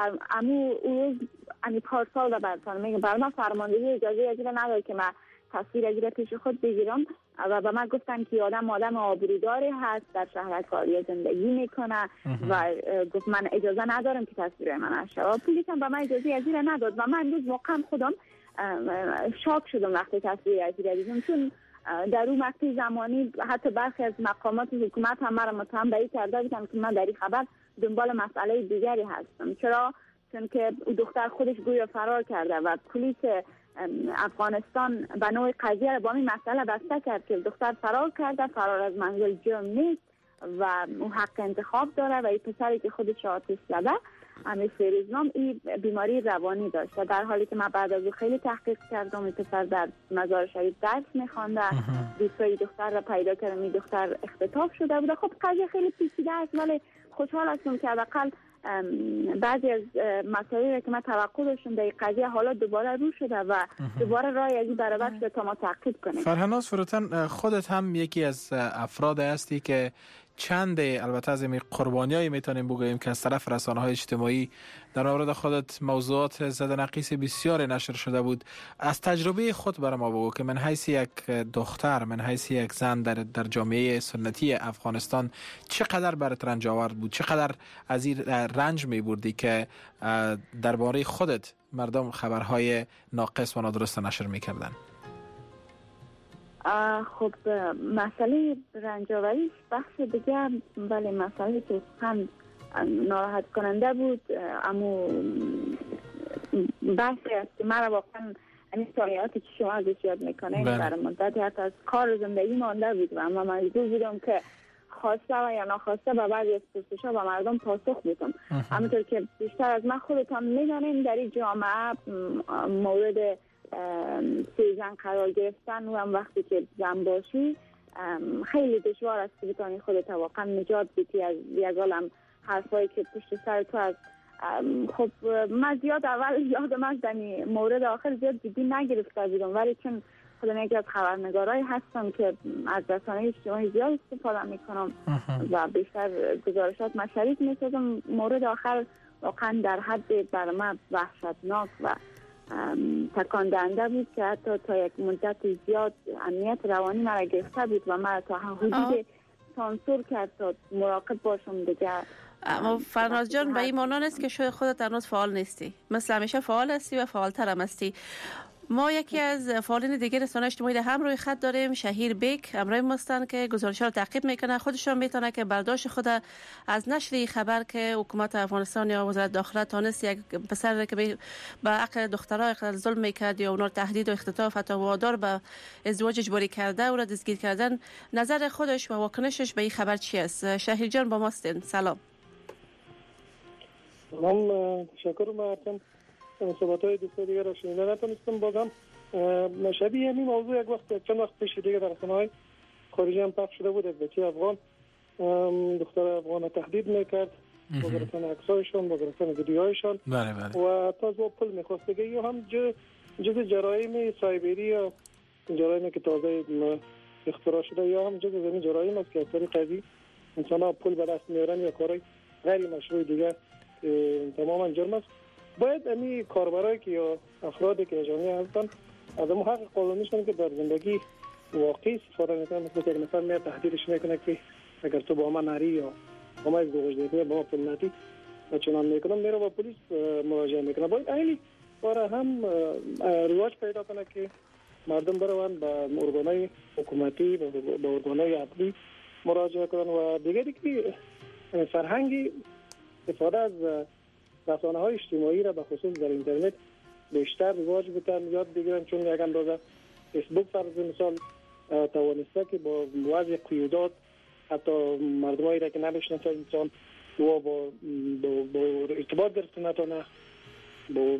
پارسال میگم برای من فرماندهی اجازه از نداره که من تصویر از پیش خود بگیرم و به من گفتن که آدم آبروداری هست، در شهر کاری زندگی میکنه و گفت من اجازه ندارم که تصویر من نشه و پلیس هم به من اجازه از نداد و من امروز واقعا خودم شاک شدم وقتی تصویر از دیدم، چون در اون مقطع زمانی حتی برخی از مقامات حکومت هم مرا متهم به این کرده بودن که من در این خبر دنبال مسئله دیگری هستم. چرا؟ چون که دختر خودش گویا فرار کرده و پلیس افغانستان به نوع قضیه را با این مسئله بسته کرد که دختر فرار کرده، فرار از منزل جرم نیست و اون حق انتخاب داره و این پسری که خودش آتش زده امیر فیروزنام این بیماری روانی داشت و در حالی که من بعد از او خیلی تحقیق کردم این پسر در مزار شریف درس میخوانده، دوستای دختر را پیدا کردم، این دختر اختطاف شده بود. خب قضیه خیلی پیچیده است ولی خوشحال هستم که حداقل بعضی از مسائلی که من توقع داشتم در این قضیه حالا دوباره رو شده و دوباره راه از این برابر شده تا ما تعقیب کنیم. فرهناز فروتن، خودت هم یکی از افراد هستی که چند البته از این قربانیایی میتونیم بگوییم که از طرف رسانه‌های اجتماعی در مورد خودت موضوعات زدنقیس بسیار نشر شده بود. از تجربه خود برای ما بگو که من حیث یک دختر، من حیث یک زن در جامعه سنتی افغانستان چقدر برات رنج آور بود، چقدر از این رنج میبردی که درباره خودت مردم خبرهای ناقص و نادرست نشر میکردن؟ خب مسئله رنجاوریش بخش دیگه، ولی مسئله که هم ناراحت کننده بود اما بحثی است که مرا واقعا این سایعاتی که شما ازش یاد میکنه در مدتی حتی از کار زندگی مانده بود و اما مجبور بودم که خواسته و یا ناخواسته به بعضی از پرسش‌ها به مردم پاسخ بدم. همونطور که بیشتر از من خودتان میدانیم در این جامعه مورد زن قرار گرفتن و هم وقتی که زن باشی خیلی دشوار است که بتانی خودت واقعا نجات بدی از یک عالم حرفایی که پشت سر تو از خب من زیاد اول یادم از دنی مورد آخر زیاد جدی نگرفته بودم ولی چون خودم یکی از خبرنگارایی هستم که از رسانه اجتماعی زیاد استفاده میکنم و بیشتر گزارشات من شریک میسازم، مورد آخر واقعا در حد برای من وحشتناک و تکان دهنده بود که حتی تا یک مدت زیاد امنیت روانی مرا گرفته بود و مرا تا حدود سانسور کرد تا مراقب باشم دیگه. اما فرناز جان به این معنی نیست که شاید خودت هنوز فعال نیستی، مثل همیشه فعال هستی و فعالتر هم هستی. ما یکی از فعالین دیگر رسانه اجتماعی هم روی خط داریم، شهیر بیک همراه ما هستند که گزارش‌ها رو تعقیب میکنه. خودشون میتونه که برداشت خود از نشر خبر که حکومت افغانستان یا وزارت داخله تونست یک پسر که به عقل دخترها ظلم میکرد یا اونها تهدید و اختطاف حتی وادار به ازدواج اجباری کرده او را دستگیر کردن، نظر خودش و واکنشش به این خبر چی است؟ شهیر جان با ما هستین. سلام. سلام، تشکر مردم. صحبت‌های دوستان دیگر را شنیده نتونستم بازم شبیه همین موضوع یک وقت چند وقت پیش دیگه در رسانه‌های خارجی هم پخش شده بود. بچه افغان دختر افغان تهدید میکرد با گرفتن عکسایشان، با گرفتن ویدیوهایشان و تا با پول میخواست دیگه. یا هم جز جرایم سایبری یا جرایمی که تازه اختراع شده یا هم جز همین جرایم است که از طریق قضیه انسان‌ها پول به دست میارن یا کارهای غیر مشروع دیگه تماما جرم است. باید امی کاربرایی که یا افرادی که جامعه هستن از اون حق قانونیشون که در زندگی واقعی استفاده میکنن، مثل یک نفر میاد تهدیدش میکنه که اگر تو با ما نری یا با ما ازدواج نکنی با ما پول ندی و چنان میکنم میره با پلیس مراجعه میکنه. باید عینی برای هم رواج پیدا کنه که مردم بروند به ارگانهای حکومتی به ارگانهای عدلی مراجعه کنن و دیگری که فرهنگی استفاده از رسانه‌های اجتماعی را به خصوص در اینترنت بیشتر رواج بدن، یاد بگیرن. چون یک اندازه فیسبوک فرض مثال توانسته که با وضع قیودات حتی مردمایی را که نمیشناسه انسان و با ارتباط گرفتن نتونه، با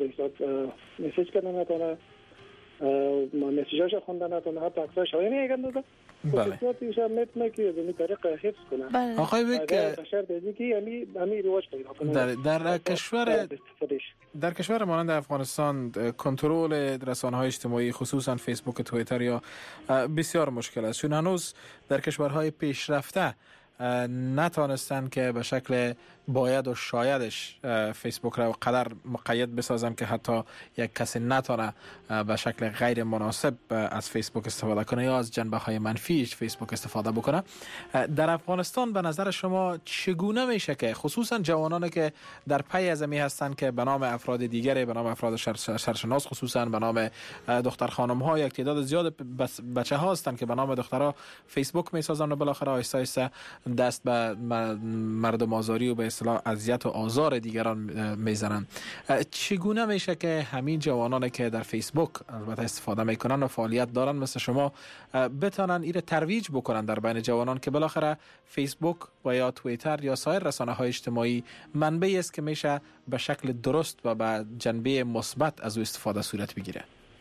مسیج کردن نتونه، مسیجاش خوندن نتونه، حتی عکساش. یعنی یک اندازه خصوصیاتش هم میتونه که از این طریق حفظ کنه. آقای ویک شرط از که همین رواج پیدا کنه. در کشور مانند افغانستان کنترل رسانه‌های اجتماعی خصوصا فیسبوک، توییتر یا بسیار مشکل است، چون هنوز در کشورهای پیشرفته نتانستن که به شکل باید و شایدش فیسبوک را قدر مقید بسازن که حتی یک کسی نتونه به شکل غیر مناسب از فیسبوک استفاده کنه یا از جنبه‌های منفیش فیسبوک استفاده بکنه. در افغانستان به نظر شما چگونه میشه که خصوصا جوانانی که در پی از می هستن که به نام افراد دیگری، به نام افراد سرشناس، خصوصا به نام دختر خانم ها، یک تعداد زیاد بچه ها هستند که به نام دخترها فیسبوک میسازن و بالاخره آهسته آهسته دست به مردم آزاری و به اصطلاح اذیت و آزار دیگران میزنن. چگونه میشه که همین جوانانی که در فیسبوک البته استفاده میکنن و فعالیت دارن مثل شما بتونن ایره ترویج بکنن در بین جوانان که بالاخره فیسبوک و یا توییتر یا سایر رسانه‌های اجتماعی منبعی است که میشه به شکل درست و به جنبه مثبت از او استفاده صورت بگیره؟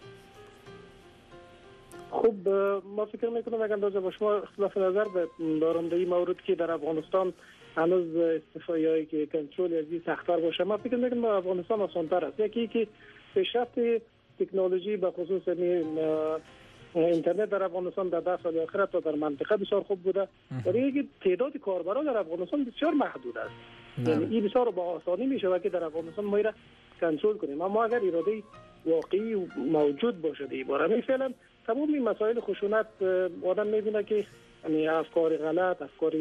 خب ما فکر میکنم اگر اندازه با شما اختلاف نظر دارم در این مورد که در افغانستان هنوز استفاده که کنترل از این سخت‌تر باشه. ما فکر میکنم افغانستان آسان‌تر است. یکی که پیشرفت تکنولوژی به خصوص اینترنت در افغانستان در 10 سال اخیر تا در منطقه بسیار خوب بوده. در اینکه تعداد کاربران در افغانستان بسیار محدود است. یعنی این بسیار با آسانی میشه که در افغانستان ما را کنترل کنیم. اما اگر اراده واقعی موجود باشه در باره فعلا تمام این مسائل خشونت آدم میبینه که یعنی افکار غلط، افکار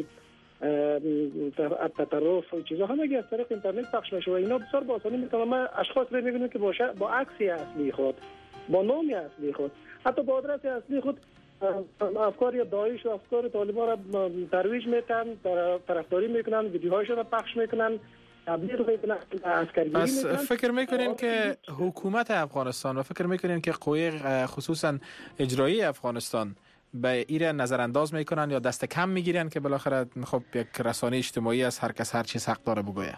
تطرف و چیزا همه از طریق اینترنت پخش میشه و اینا بسیار با آسانی میتونه ما اشخاص رو میبینیم که با عکسی اصلی خود، با نام اصلی خود، حتی با آدرس اصلی خود افکار داعش و افکار طالبان را ترویج میکنن، طرفداری میکنن، ویدیوهاشون را پخش میکنن، تبلیغ میکنن، عسکرگیری میکنن. پس فکر میکنین که حکومت افغانستان و فکر میکنین که قوه خصوصا اجرایی افغانستان به ایره نظر انداز میکنن یا دست کم میگیرن که بالاخره خب یک رسانه اجتماعی از هر کس هر چیز حق داره بگویه؟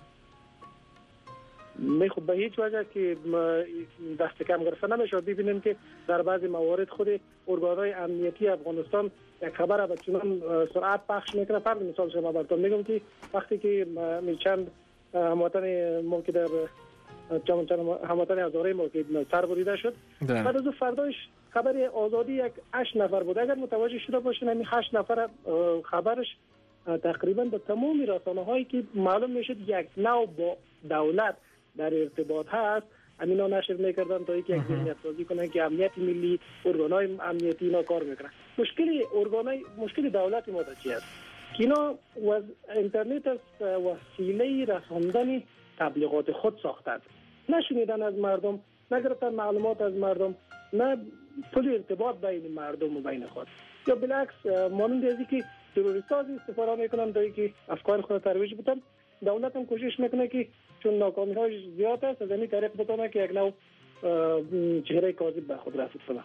خب به هیچ وجه که دست کم گرفته نمیشه. ببینیم که در بعضی موارد خود ارگان‌های امنیتی افغانستان یک خبر به چنان سرعت پخش میکنه. فرض مثال شما براتون میگم که وقتی که چند هموطن ما که در هموطن هزاره ما که سر بریده شد، بعد از فرداش خبر آزادی یک 8 نفر بود. اگر متوجه شده باشین همین 8 نفر خبرش تقریبا به تمام رسانه‌هایی که معلوم میشد یک نوع با دولت در ارتباط هست امینا نشر میکردن تا اینکه یک ذهنیت سازی کنن که امنیت ملی، ارگان‌های امنیتی اینا کار میکنن. مشکل دولت ما چی است؟ که اینا اینترنت از وسیله رساندن تبلیغات خود ساختند. نشنیدن از مردم، نگرفتن معلومات از مردم، نه پل ارتباط بین مردم و بین خود. یا بالعکس مانند ازی که تروریست‌ها استفاده میکنن تا اینکه افکار خود ترویج بدن. دولت هم کوشش میکنه که چون ناکامی‌هاش زیاد است از این طریق بتونه که یک نوع چهره کاذب به خود رسید کنه.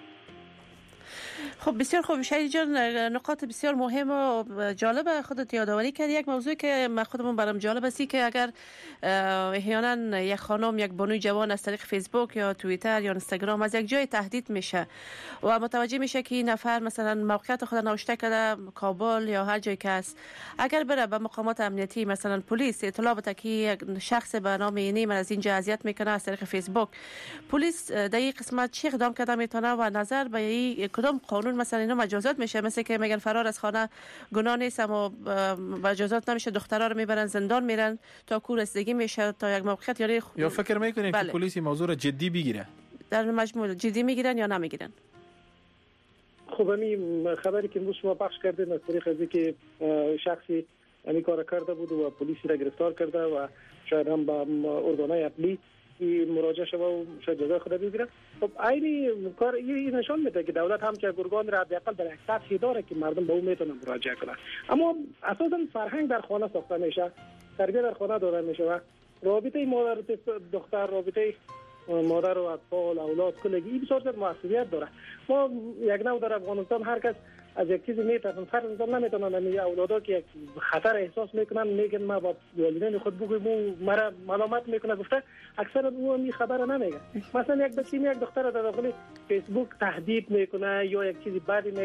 خب بسیار خوب شهید جان، نقاط بسیار مهم و جالب خودت یادآوری کردی. یک موضوع که من خودمون برام جالب است که اگر احیانا یک خانم، یک بانوی جوان از طریق فیسبوک یا توییتر یا اینستاگرام از یک جای تهدید میشه و متوجه میشه که این نفر مثلا موقعیت خود نوشته کرده کابل یا هر جایی که است، اگر بره به مقامات امنیتی مثلا پلیس اطلاع بده که یک شخص به نام اینی من از اینجا اذیت میکنه از طریق فیسبوک، پلیس در این قسمت چه اقدام کرده میتونه و نظر به این کدام قانون مثلا اینا مجازات میشه؟ مثل که میگن فرار از خانه گناه نیست اما مجازات نمیشه، دخترها رو میبرن زندان میرن تا کور رسیدگی میشه تا یک موقعیت یا فکر میکنین که پلیس این موضوع رو جدی بگیره؟ در مجموع جدی میگیرن یا نمیگیرن؟ خب همین خبری که شما پخش کردین از طریق از که شخصی همین کار کرده بود و پلیسی را گرفتار کرده و شاید هم با ارگان‌های عدلی مراجعه شده و شاید جزای خود بگیره. خب این کار این نشان میده که دولت هم چه ارگان را حداقل در یک سطحی داره که مردم به اون میتونن مراجعه کنن. اما اساسا فرهنگ در خانه ساخته میشه، تربیت در خانه داده میشه و رابطه مادر دختر، رابطه مادر و اطفال، اولاد کلگی این بسیار زیاد موثریت داره. ما یک نوع در افغانستان هر کس از یک چیزی میتونن فرض نمیتونن همین اولادا که یک خطر احساس میکنن میگن ما با والدین خود بگویم مرا ملامت میکنه گفته اکثر او این خبر نمیگه. مثلا یک بچه یک دختر در داخل فیسبوک تهدید میکنه یا یک چیزی بدی میگه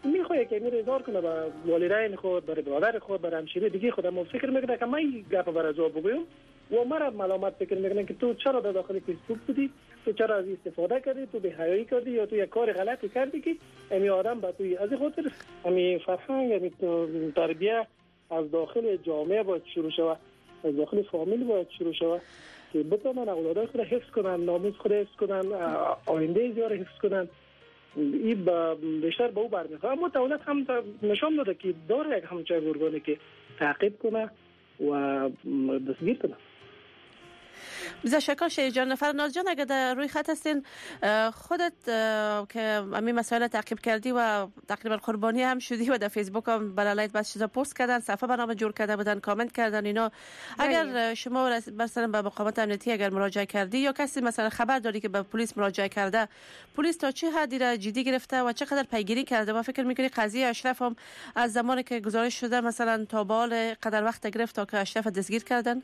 میخواد که میره اظهار کنه به والدین خود، برای برادر خود، برای همشیره دیگه خود. ما فکر میکنه که من این گپ برای جواب بگویم و مرا ملامت فکر میکنه که تو چرا در داخل فیسبوک بودی، تو چرا از استفاده کردی، تو بی‌حیایی کردی یا تو یک کار غلطی کردی که امی آدم به توی از خاطر امی فرهنگ امی تربیت از داخل جامعه باید شروع شود، از داخل فامیل باید شروع شود که بتونن اولادای خود حفظ کنن، ناموس خود حفظ کنن، آینده زیار حفظ کنن. این بیشتر به او برمیخواد. اما دولت هم نشان داده که داره یک همچین ارگانی که تعقیب کنه و دستگیر کنه. بسیار شکر شهید جان. فرناز جان اگر در روی خط هستین، خودت که همین مسائل تعقیب کردی و تقریبا قربانی هم شدی و در فیسبوک هم بلالایت بس چیزا پست کردن، صفحه برنامه جور کرده بودن، کامنت کردن اینا. اگر شما مثلا به مقامات امنیتی اگر مراجعه کردی یا کسی مثلا خبر داری که به پلیس مراجعه کرده، پلیس تا چه حدی را جدی گرفته و چقدر پیگیری کرده؟ و فکر می‌کنی قضیه اشرف هم از زمانی که گزارش شده مثلا تا به حال قدر وقت گرفت تا که اشرف دستگیر کردن؟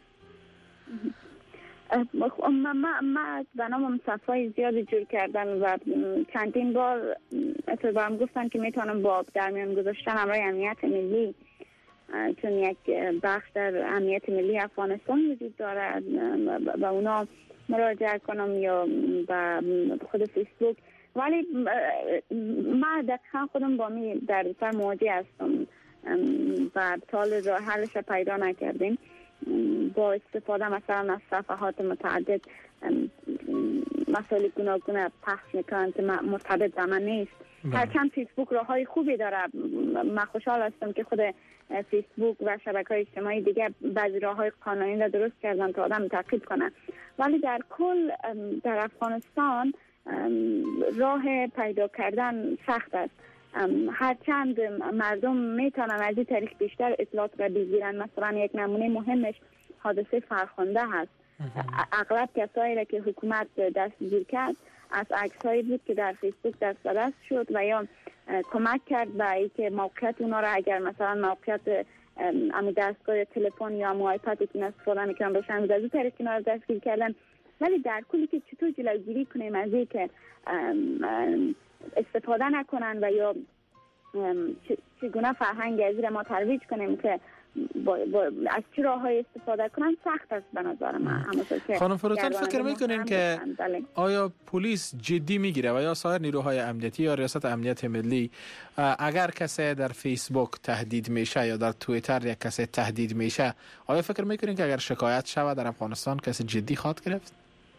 ما به نام صفحه زیادی جور کردن و چندین بار اتفاقا هم گفتن که میتونم با در میان گذاشتن امرای امنیت ملی، چون یک بخش در امنیت ملی افغانستان وجود داره، و اونا مراجعه کنم یا به خود فیسبوک. ولی ما دقیقا خودم با می در سر مواجه هستم و حال راه حلش پیدا نکردیم. با استفاده مثلا از صفحات متعدد مسائل گوناگون پخش میکنن که مرتبط به من نیست. هرچند فیسبوک راه های خوبی داره، من خوشحال هستم که خود فیسبوک و شبکه‌های اجتماعی دیگه بعضی راه های قانونی را درست کردن تا آدم تعقیب کنه، ولی در کل در افغانستان راه پیدا کردن سخت است. هرچند مردم میتونن از این طریق بیشتر اطلاعات را بگیرن. مثلا یک نمونه مهمش حادثه فرخنده هست. اغلب کسایی را که حکومت دستگیر کرد از عکسایی بود که در فیسبوک دسترس شد و یا کمک کرد به اینکه موقعیت اونا را، اگر مثلا موقعیت امی دستگاه تلفن یا آیپد که استفاده میکنن باشن، از این طریق اونا را دستگیر کردن. ولی در کلی که چطور جلوگیری کنیم از اینکه استفاده نکنن و یا چگونه فرهنگ ازی را ما ترویج کنیم که از چه راه‌های استفاده کنن، سخت است به نظر من. خانم فروتن فکر میکنین که آیا پلیس جدی میگیره و یا سایر نیروهای امنیتی یا ریاست امنیت ملی اگر کسی در فیسبوک تهدید میشه یا در توییتر یک کسی تهدید میشه، آیا فکر میکنین که اگر شکایت شود در افغانستان کسی جدی خواهد گرفت؟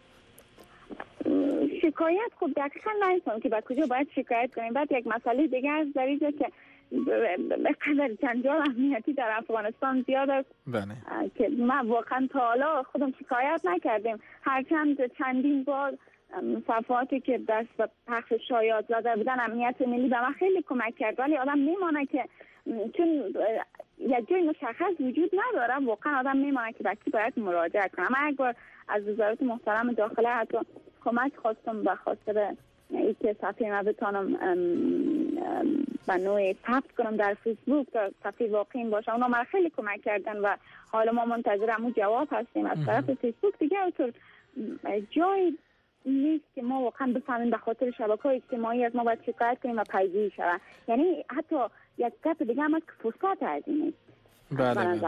شکایت خب دقیقا نمی‌فهمم که با کجا باید شکایت کنیم. بعد یک مسئله دیگه از در اینجا که قدر جنجال امنیتی در افغانستان زیاد است که ما واقعا تا حالا خودم شکایت نکردیم، هرچند چندین بار صفحاتی که دست به پخش شایعات زده بودن امنیت ملی به من خیلی کمک کرد، ولی آدم میمانه که چون یک جای مشخص وجود نداره، واقعا آدم میمانه که وقتی باید مراجعه کنم. من یک بار از وزارت محترم داخله حتی کمک خواستم به خاطر اینکه صفحه ما بتونم به نوعی ثبت کنم در فیسبوک تا صفحه واقعی باشه. اونا من خیلی کمک کردن و حالا ما منتظر همون جواب هستیم از طرف فیسبوک. دیگه اونطور جای نیست که ما واقعا بفهمیم به خاطر شبکه‌های اجتماعی از ما باید شکایت کنیم و پیگیری شود. یعنی حتی یک گپ دیگه هم از که فرصت از این نیست. بله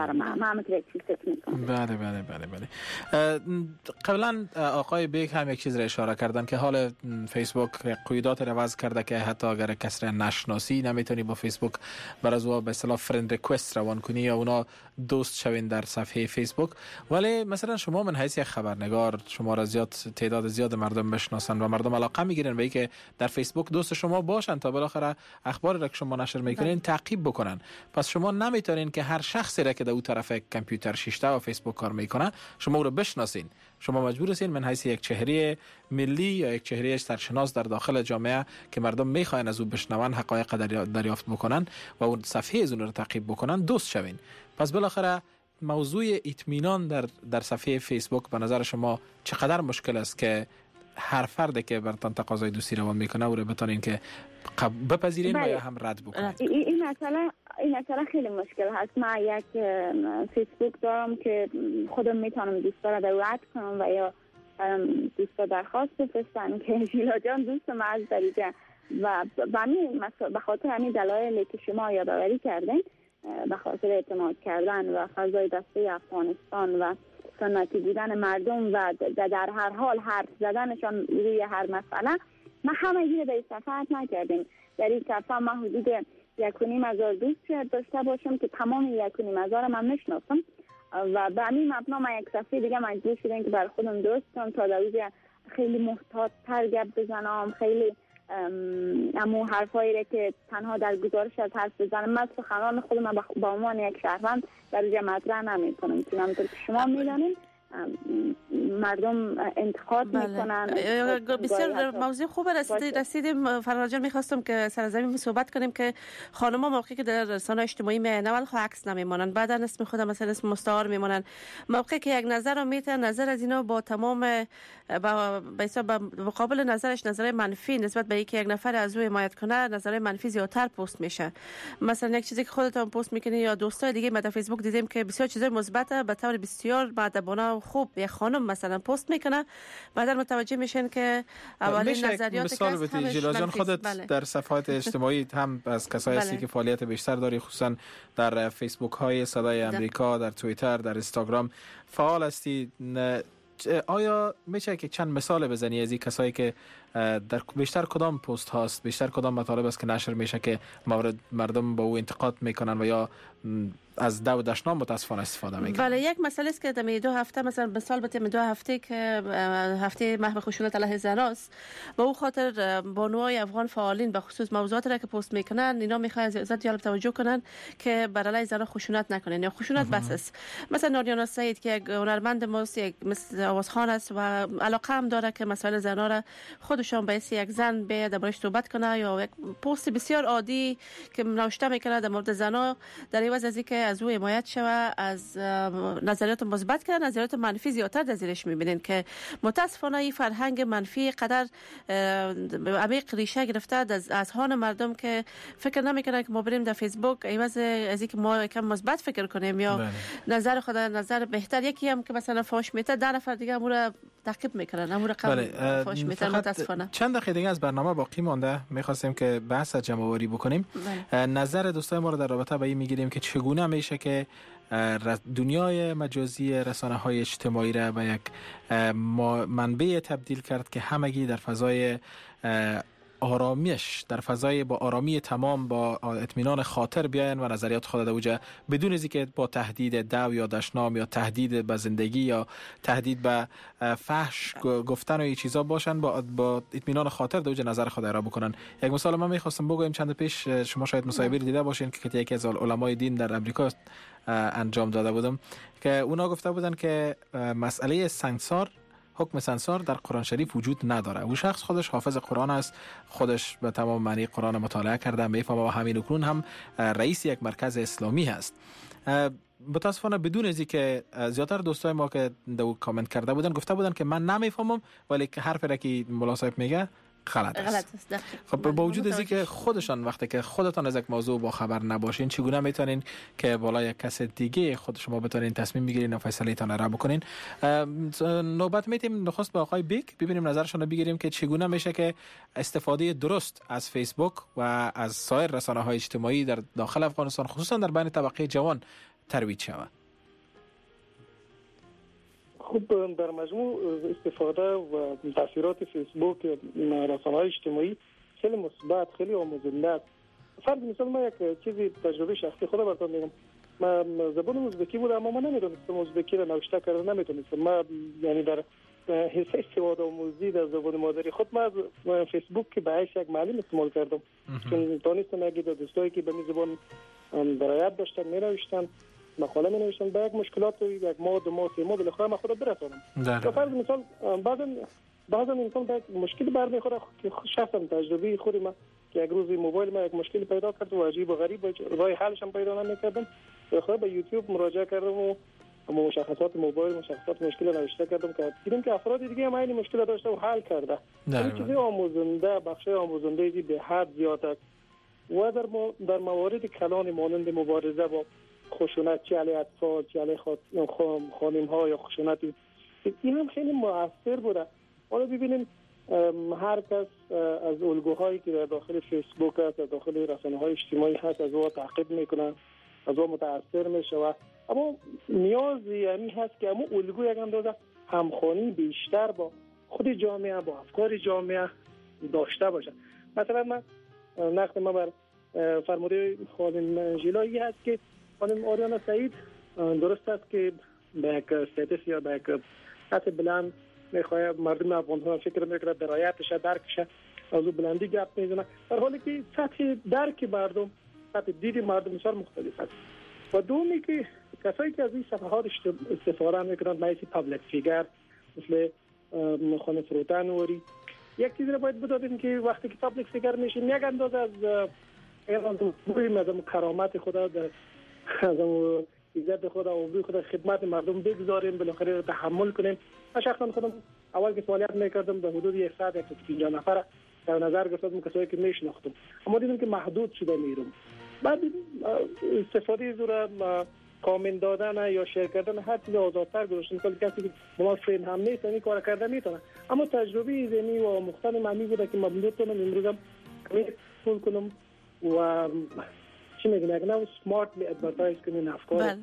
قبلا آقای بیگ هم یک چیز را اشاره کردن که حال فیسبوک قیودات را وضع کرده که حتی اگر کسی را نشناسی نمیتونی با فیسبوک بر از او به اصطلاح فرند ریکوست روان کنی یا اونا دوست شوین در صفحه فیسبوک. ولی مثلا شما من حیث یک خبرنگار شما را تعداد زیاد مردم بشناسن و مردم علاقه میگیرن به اینکه در فیسبوک دوست شما باشن تا بالاخره اخباری را که شما نشر میکنین تعقیب بکنن. پس شما نمیتونین که هر شخصی را که در اون طرف کامپیوتر شیشته و فیسبوک کار میکنه شما او رو بشناسین. شما مجبور هستین من حیث یک چهره ملی یا یک چهره سرشناس در داخل جامعه که مردم میخواین از او بشنون، حقایق دریافت بکنن و اون صفحه از اون رو تعقیب بکنن، دوست شوین. پس بالاخره موضوع اطمینان در صفحه فیسبوک به نظر شما چقدر مشکل است که هر فردی که براتون تقاضای دوستی روان میکنه او رو بتونین که بپذیرین و یا هم رد بکنین؟ این مسئله خیلی مشکل هست. من یک فیسبوک دارم که خودم میتونم دوستا رو رد کنم و یا دوستا درخواست بفرستن که ژیلا جان دوست من از دریجه و به خاطر همین دلایلی که شما یادآوری کردین، به خاطر اعتماد کردن و فضای دسته افغانستان و سنتی بودن مردم و در هر حال حرف زدنشان روی هر مسئله، ما همگی در این صفحه حد نکردیم. در این صفحه ما حدود 1,500 دوست شاید داشته باشم که تمام 1,500 من میشناسم و به همین مبنا ما یک صفحه دیگه مجبور شدیم که بر خودم درست کنم تا در روز خیلی محتاط تر گپ بزنم، خیلی امو حرفایی که تنها در گزارش از حرف بزنم. من سخنان خودم با عنوان یک شهروند در روی مطرح نمی کنم، چون همونطور که شما میدانید مردم انتقاد میکنن. بسیار موضوع خوب رسیدیم. فرهاد جان، میخواستم که سرزمین صحبت کنیم که خانم‌ها موقعی که در رسانه‌های اجتماعی میایند اول خو عکس نمیمونن، بعدا اسم خودم مثلا اسم مستعار میمونن. موقعی که یک نظر رو میتن، نظر از اینا با تمام به مقابل نظرش نظر منفی نسبت به اینکه یک نفر از او حمایت کنه، نظر منفی زیادتر پست میشه. مثلا یک چیزی که خودتون پست میکنی یا دوستای دیگه ما در فیسبوک دیدیم که بسیار چیزای مثبت به طور بسیار مؤدبانه خوب یک خانم مثلا پست میکنه، بعدا متوجه میشن که اولین نظریات که جلال خودت در صفحات اجتماعی هم از کسایی هستی که فعالیت بیشتر داری، خصوصا در فیسبوک های صدای امریکا، در توییتر، در اینستاگرام فعال هستی. آیا میشه که چند مثال بزنی از این کسایی که در بیشتر کدام پست هاست، بیشتر کدام مطالب است که نشر میشه که مردم با او انتقاد میکنن و یا از دو دشنام متاسفانه استفاده میکنن؟ بله، یک مسئله است که در 2 هفته مثلا مثال بتیم 2 هفته که هفته محو خشونت علیه زنان است، به او خاطر بانوهای افغان فعالین به خصوص موضوعاتی را که پست میکنن اینا میخوان از جلب توجه کنن که بر علیه زنان خشونت نکنن یا خشونت بس است. مثلا ناریانا سعید که یک هنرمند ماست، یک مثل آوازخوان است و علاقه هم داره که مسائل زنان را خودشون به یک زن به دربارش صحبت کنه، یا یک پست بسیار عادی که نوشته میکنه در مورد زنان در عوض از اینکه از او حمایت شوه، از نظریات مثبت کنه، نظریات منفی زیادتر در زیرش میبینین که متاسفانه این فرهنگ منفی قدر عمیق ریشه گرفته از اذهان مردم که فکر نمیکنن که ما بریم در فیسبوک عوض از اینکه ما کم مثبت فکر کنیم یا نظر خود نظر بهتر، یکی هم که مثلا فاش میته 10 نفر دیگه امور تعقیب میکنن، امور فاش میته. متاسفانه چند دقیقه دیگه از برنامه باقی مونده، می‌خواستیم که بحث جمع‌آوری بکنیم. نظر دوستای ما رو در رابطه با این میگیریم که چگونه میشه که دنیای مجازی رسانه‌های اجتماعی را به یک منبع تبدیل کرد که همگی در فضای آرامیش، در فضای با آرامی تمام، با اطمینان خاطر بیاین و نظریات خود اوجه بدون از اینکه با تهدید دو یا دشنام یا تهدید به زندگی یا تهدید به فحش گفتن و این چیزا باشن، با اطمینان خاطر دوجه نظر خود را بکنن. یک مثال من میخواستم بگویم، چند پیش شما شاید مصاحبه دیده باشین که یکی از علمای دین در امریکا انجام داده بودم که اونا گفته بودن که مسئله سنگسار، حکم سنگسار در قرآن شریف وجود نداره. او شخص خودش حافظ قرآن است، خودش به تمام معنی قرآن مطالعه کرده، میفهمه و همین اکنون هم رئیس یک مرکز اسلامی هست. متاسفانه بدون از اینکه زیادتر دوستای ما که دو کامنت کرده بودن گفته بودن که من نمیفهمم، ولی حرفی را که مولا صاحب میگه غلط است. خب با وجود از اینکه خودشان وقتی که خودتان از یک موضوع با خبر نباشین، چگونه میتونین که بالای یک کس دیگه خود شما بتونین تصمیم بگیرین و فیصله‌تان را بکنین؟ نوبت میتیم نخست با آقای بیک ببینیم نظرشون رو بگیریم که چگونه میشه که استفاده درست از فیسبوک و از سایر رسانه‌های اجتماعی در داخل افغانستان خصوصا در بین طبقه جوان ترویج شود. خب در مجموع استفاده و تاثیرات فیسبوک رسانه‌های اجتماعی خیلی مثبت، خیلی آموزنده است. فرض مثال ما یک چیزی تجربه شخصی خودم براتون میگم. من زبان ازبکی بودم اما من نمیدونستم ازبکی رو نوشته کردن نمیتونستم. من یعنی در حصه سواد آموزی در زبان مادری خود من از فیسبوک که به یک معلم استعمال کردم. چون دانستم یک دوستایی که به این زبان درایت داشتن می‌نوشتن، مقاله می نوشتن، به یک مشکلات یک ماه 2 ماه 3 ماه بالاخره من خود برسانم. به فرض مثال بعضا انسان به مشکلی برمیخوره که شخصا تجربه خود من که یک روزی موبایل من یک مشکلی پیدا کرد و عجیب و غریب راه حلش هم پیدا نمی‌کردم، بالاخره به یوتیوب مراجعه کردم و مشخصات موبایل، مشخصات مشکل نوشته کردم که دیدم که افراد دیگه هم این مشکل داشته و حل کرده. این چیزی آموزنده، بخش آموزنده به حد زیاد است و در موارد کلان مانند مبارزه با خشونت، چه علیه اطفال، چه علیه خانم‌ها یا خشونت، این هم خیلی مؤثر بوده. حالا ببینیم هر کس از الگوهایی که در داخل فیسبوک است، در داخل رسانه‌های اجتماعی هست، از او تعقیب میکنن، از او متاثر میشه. اما نیاز یعنی هست که همون الگو یک اندازه همخوانی بیشتر با خود جامعه، با افکار جامعه داشته باشه. مثلا من نقد ما بر فرموده خانم ژیلایی هست که خانم آریانا سعید درست است که به یک استیتس یا به یک سطح بلند میخواه مردم افغانستان فکر میکنه درایتش درکش از او بلندی گپ میزنه، در حالی که سطح درک مردم، سطح دید مردم بسیار مختلف است. و دومی که کسایی که از این صفحات استفاده میکنند مثل پابلیک فیگر، مثل خانم فروتن وری، یک چیزی رو باید بدادیم که وقتی که پابلیک فیگر میشیم یک اندازه از کرامت خدا، از عزت خدا و خدا خدمت مردم بگذاریم، بالاخره تحمل کنیم. من شخصا خودم اول که فعالیت میکردم در حدود 150 نفر در نظر گرفتم کسایی که میشناختم، اما دیدم که محدود شده میرم. بعد استفاده زور کامنت دادن یا شیر کردن هر چیز آزادتر گذاشتم که کسی که با ما فرند هم نیست این کار کرده میتونه. اما تجربه ذهنی و مختلف معنی بوده که مبلوط کنم امروزم فول کنم و چی میگن نه سمارتلی ادورتایز کنین افکار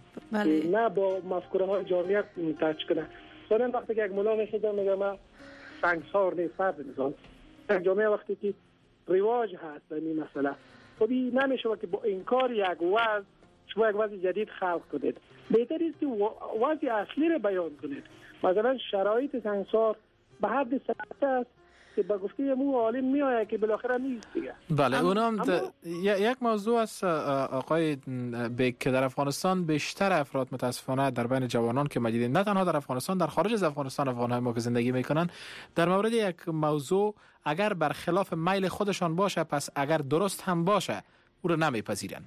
نه با مفکوره های جامعه تاچ کنه. مثلا وقتی که یک مولا میشه میگه من سنگسار نیست فرد نظام یک جامعه وقتی که رواج هست این مسئله خودی نمیشه که با انکار یک وضع شما یک وضع جدید خلق کنید. بهتر است که وضع اصلی رو بیان کنید. مثلا شرایط سنگسار به حد سخت است که با گفته مو عالم میآید که بالاخره نیست دیگه. بله اونم یک موضوع است آقای بیگ که در افغانستان بیشتر افراد متاسفانه در بین جوانان که مجیدین، نه تنها در افغانستان، در خارج از افغانستان افغان‌های ما که زندگی میکنن، در مورد یک موضوع اگر برخلاف میل خودشان باشه پس اگر درست هم باشه او رو نمیپذیرن.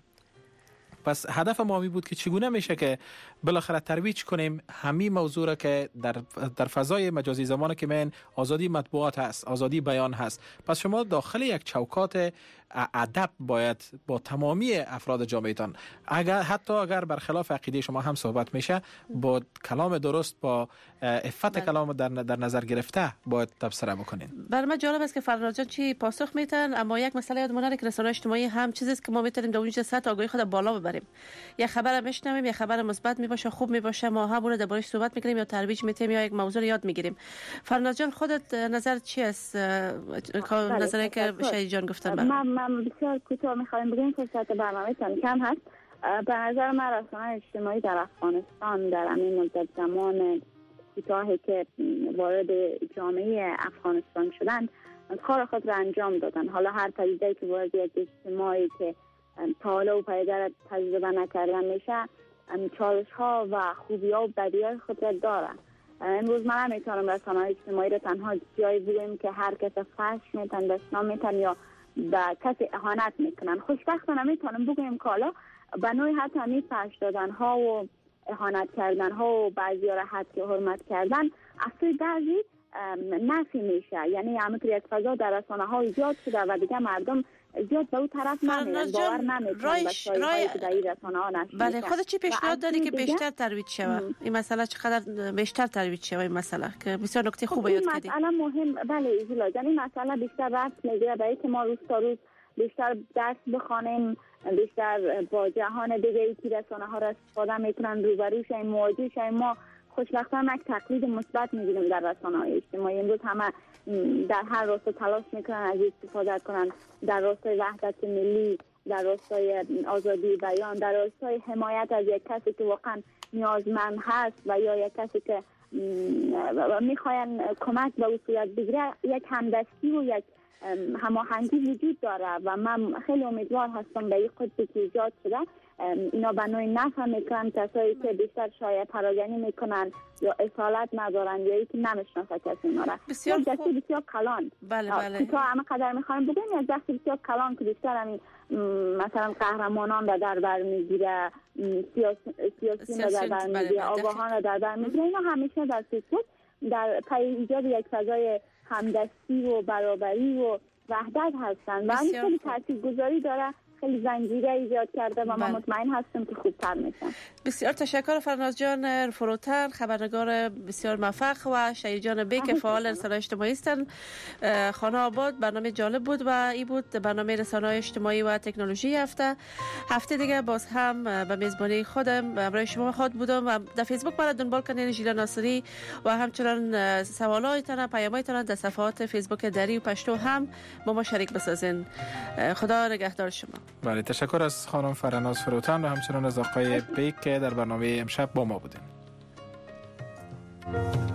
پس هدف ما بود که چگونه میشه که بالاخره ترویج کنیم همین موضوع را که در فضای مجازی زمانه که من آزادی مطبوعات هست، آزادی بیان هست. پس شما داخل یک چوکات ادب باید با تمامی افراد جامعهتان حتی اگر برخلاف عقیده شما هم صحبت میشه با کلام درست، با عفت کلام در نظر گرفته باید تبصره بکنین. برای من جالب است که فرناز جان چی پاسخ میتن، اما یک مسئله یادمونه که رسانه‌های اجتماعی هم چیزی است که ما میتونیم در اونجا سطح آگاهی خود بالا ببریم. یک خبر بشنویم، یک خبر مثبت میباشه، خوب میباشه، ما همون در بارش صحبت میکنیم یا ترویج میتیم یا یک موضوع یاد میگیریم. فرناز جان خودت نظر چی است؟ نظری که شهید جان گفتن. من بسیار کوتاه میخوایم بگیم فرصت برنامه‌تان کم هست. به نظر من رسانه‌های اجتماعی در افغانستان در این مدت زمان کوتاهی که وارد جامعه افغانستان شدند کار خود را انجام دادن. حالا هر پدیده‌ای که وارد یک اجتماعی که تا حالا او پدیده تجربه نکردن میشه چالش‌ها و خوبی‌ها و بدی‌های خود را دارن. امروز من نمیتونم رسانه‌های اجتماعی را تنها جایی بگویم که هر کس فحش میتن، دشنام میتن یا به کسی اهانت میکنن. خوشبختانه میتونم بگویم که حالا به نوعی حتی همین فحش دادن ها و اهانت کردن ها و بعضی را حتی حرمت کردن اصلا بعضی نفی میشه. یعنی همونطور یک فضا در رسانه ها ایجاد شده و دیگه مردم زیاد به اون طرف نمیرن، باور نمیکنن به شایعه‌هایی که در این رسانه ها نشر میشه. بله خودت چی پیشنهاد داری که بیشتر ترویج شود این مسئله؟ چقدر بیشتر ترویج شود این مسئله که بسیار نکته خوبه یاد کردی. مسئله مهم بله ایزلا جان، این مسئله بیشتر رفت میگیره به اینکه ما روز تا روز بیشتر درس بخوانیم، بیشتر با جهان دیگه ای که رسانه ها را استفاده میکنن روبرو شیم، مواجه شیم. ما خوشبختانه یک تقلید مثبت میگیریم در رسانه‌های اجتماعی. امروز همه در هر راستا تلاش میکنن از استفاده کنن، در راستای وحدت ملی، در راستای آزادی بیان، در راستای حمایت از یک کسی که واقعا نیازمند هست و یا یک کسی که میخواین کمک به او صورت بگیره. یک همدستی و یک هماهنگی وجود داره و من خیلی امیدوار هستم به این قطبی که ایجاد شده اینا به نوعی نفهم میکنن کسایی که بیشتر شایعه پراکنی میکنن یا اصالت ندارن یا یکی نمیشناسه کسی اینا را. بسیار خوب، بسیار کلان. بله تا همه قدر میخوایم بگیم یک دستی بسیار کلان که بیشتر همین مثلا قهرمانان را در بر میگیره، سیاسیون را در بر میگیره، آگاهان را در بر میگیره. اینا همیشه در فیسبوک در پای ایجاد یک فضای همدستی و برابری و وحدت هستن و همین خیلی تاثیرگذاری داره. خیلی زنجیره ایجاد کرده و ما مطمئن هستیم که خوبتر میشن. بسیار تشکر فرناز جان فروتن، خبرنگار بسیار موفق، و شهیر جان بی که فعال رسانه‌های اجتماعی هستند. خانه آباد برنامه جالب بود و این بود برنامه رسانه‌های اجتماعی و تکنولوژی هفته دیگه باز هم به میزبانی خودم برای شما خود بودم و در فیسبوک برای دنبال کنین ژیلا ناصری و همچنان سوالایتان پیامایتان در صفحات فیسبوک دری و پشتو هم با ما شریک بسازین. خدا نگهدار شما. بله، تشکر از خانم فرناز فروتن و همچنان از آقای بیک که در برنامه امشب با ما بودین.